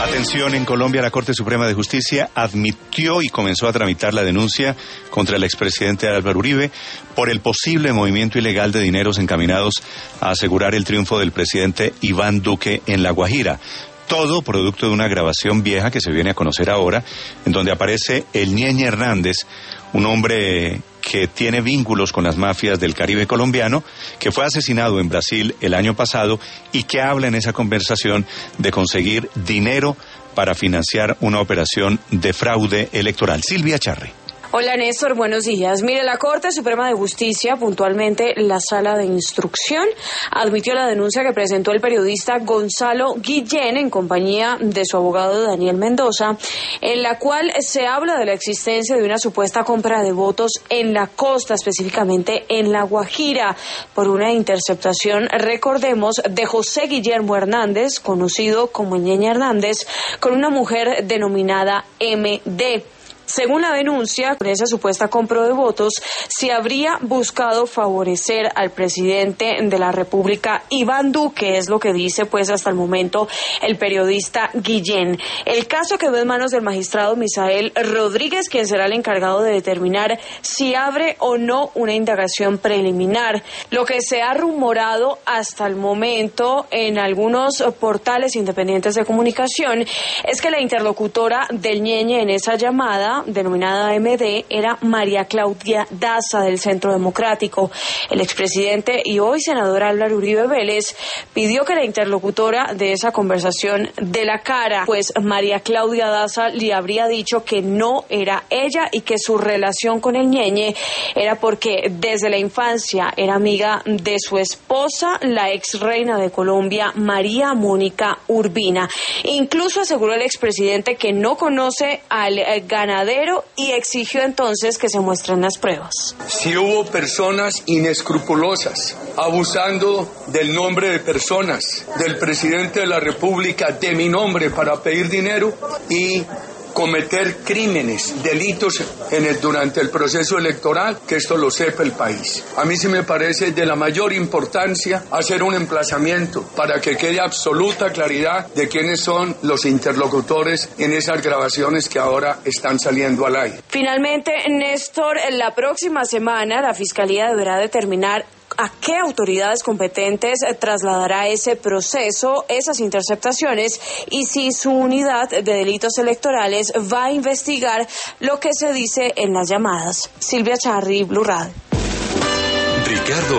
Atención, en Colombia la Corte Suprema de Justicia admitió y comenzó a tramitar la denuncia contra el expresidente Álvaro Uribe por el posible movimiento ilegal de dineros encaminados a asegurar el triunfo del presidente Iván Duque en La Guajira. Todo producto de una grabación vieja que se viene a conocer ahora, en donde aparece el Ñeñe Hernández, un hombre que tiene vínculos con las mafias del Caribe colombiano, que fue asesinado en Brasil el año pasado y que habla en esa conversación de conseguir dinero para financiar una operación de fraude electoral. Silvia Charri. Hola Néstor, buenos días. Mire, la Corte Suprema de Justicia, puntualmente la Sala de Instrucción, admitió la denuncia que presentó el periodista Gonzalo Guillén en compañía de su abogado Daniel Mendoza, en la cual se habla de la existencia de una supuesta compra de votos en la costa, específicamente en La Guajira, por una interceptación, recordemos, de José Guillermo Hernández, conocido como Ñeñe Hernández, con una mujer denominada MD. Según la denuncia, con esa supuesta compra de votos, se habría buscado favorecer al presidente de la República, Iván Duque, es lo que dice pues hasta el momento el periodista Guillén. El caso quedó en manos del magistrado Misael Rodríguez, quien será el encargado de determinar si abre o no una indagación preliminar. Lo que se ha rumorado hasta el momento en algunos portales independientes de comunicación es que la interlocutora del Ñeñe en esa llamada, denominada MD, era María Claudia Daza del Centro Democrático. El expresidente y hoy senador Álvaro Uribe Vélez pidió que la interlocutora de esa conversación dé la cara, pues María Claudia Daza le habría dicho que no era ella y que su relación con el Ñeñe era porque desde la infancia era amiga de su esposa, la ex reina de Colombia, María Mónica Urbina. Incluso aseguró el expresidente que no conoce al ganadero y exigió entonces que se muestren las pruebas. Si hubo personas inescrupulosas abusando del nombre de personas, del presidente de la República, de mi nombre para pedir dinero y cometer crímenes, delitos durante el proceso electoral, que esto lo sepa el país. A mí sí me parece de la mayor importancia hacer un emplazamiento para que quede absoluta claridad de quiénes son los interlocutores en esas grabaciones que ahora están saliendo al aire. Finalmente, Néstor, la próxima semana la Fiscalía deberá determinar a qué autoridades competentes trasladará ese proceso, esas interceptaciones, y si su unidad de delitos electorales va a investigar lo que se dice en las llamadas. Silvia Charri, Blue Radio.